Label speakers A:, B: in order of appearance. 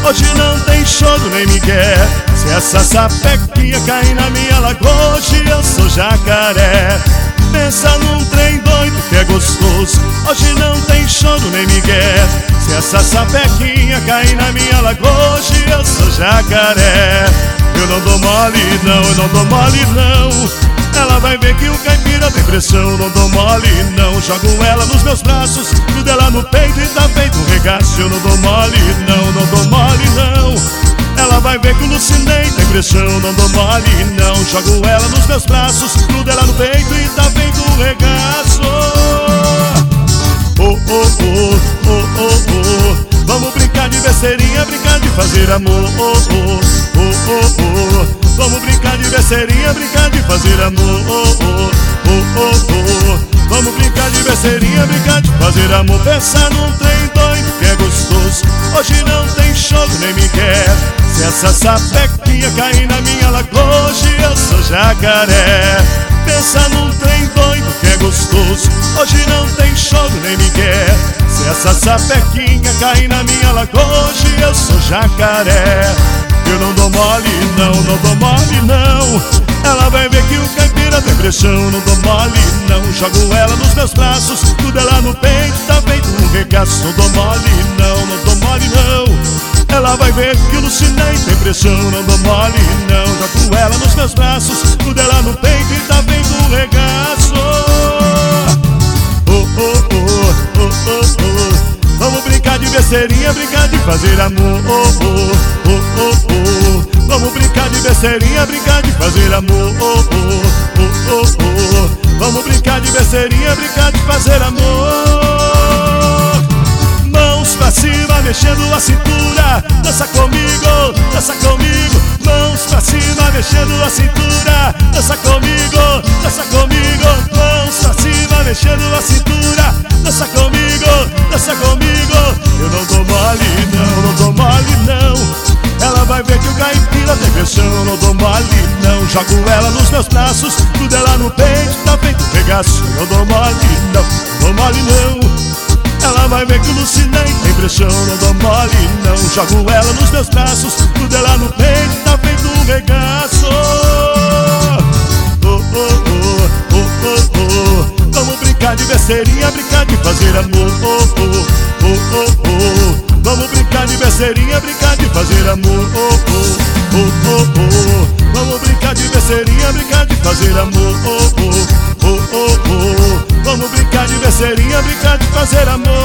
A: hoje não tem choro nem migué. Se essa sapequinha cair na minha lagoa, hoje eu sou jacaré. Pensa num trem doido que é gostoso, hoje não tem choro nem migué. Se essa sapequinha cair na minha lagoa, hoje eu sou jacaré. Eu não dou mole não, eu não dou mole não. Ela vai ver que o caipira tem pressão. Não dou mole não, jogo ela nos meus braços, grudo ela no peito e tá feito um regaço. Eu não dou mole não, não dou mole não. Ela vai ver que o Lucinei tem pressão. Não dou mole não, jogo ela nos meus braços, grudo ela no peito e tá feito um regaço. Oh, oh, oh, oh, oh, oh. Vamos brincar de besteirinha, brincar de fazer amor. Oh, oh, oh, oh, oh. Vamos brincar de besteirinha, brincar de fazer amor. Oh, oh, oh, oh, oh. Vamos brincar de besteirinha, brincar de fazer amor. Pensa num trem doido que é gostoso, hoje não tem choro nem migué. Se essa sapequinha cair na minha lagoa, hoje eu sou jacaré. Pensa num trem doido que é gostoso, hoje não tem choro nem migué. Se essa sapequinha cair na minha lagoa, hoje eu sou jacaré. Eu não dou mole não, não dou mole não. Ela vai ver que o caipira tem pressão. Não dou mole não, jogo ela nos meus braços, tudo ela no peito, tá feito um regaço. Não dou mole não, não dou mole não. Ela vai ver que o Lucinei tem pressão. Não dou mole não, jogo ela nos meus braços, tudo ela no peito e tá feito um regaço. Oh, oh, oh, oh, oh, oh. Vamos brincar de besteirinha, brincar de fazer amor. Oh, oh, oh, oh, oh. Vamos brincar de besteirinha, brincar de fazer amor. Oh, oh, oh, oh, oh. Vamos brincar de besteirinha, brincar de fazer amor. Mãos pra cima, mexendo a cintura, dança comigo, dança comigo. Mãos pra cima, mexendo a cintura, dança comigo, dança comigo. Mãos pra cima, mexendo a cintura, dança comigo, dança comigo. Eu não dou mole não, não dou mole não. Ela vai ver que o caipira tem pressão. Não dou mole não, jogo ela nos meus braços, tudo ela no peito, tá feito um regaço. Não dou mole não, não dou mole não. Ela vai ver que o Lucinei tem pressão. Não dou mole não, jogo ela nos meus braços, tudo ela no peito, tá feito um regaço. Oh, oh, oh, oh, oh, oh. Vamos brincar de besteirinha, brincar de fazer amor. Oh, oh, oh, oh, oh. Vamos brincar de besteirinha, brincar de fazer amor. Oh, oh, oh, oh, oh. Vamos brincar de besteirinha, brincar de fazer amor. Oh, oh, oh, oh, oh. Vamos brincar de besteirinha, brincar de fazer amor.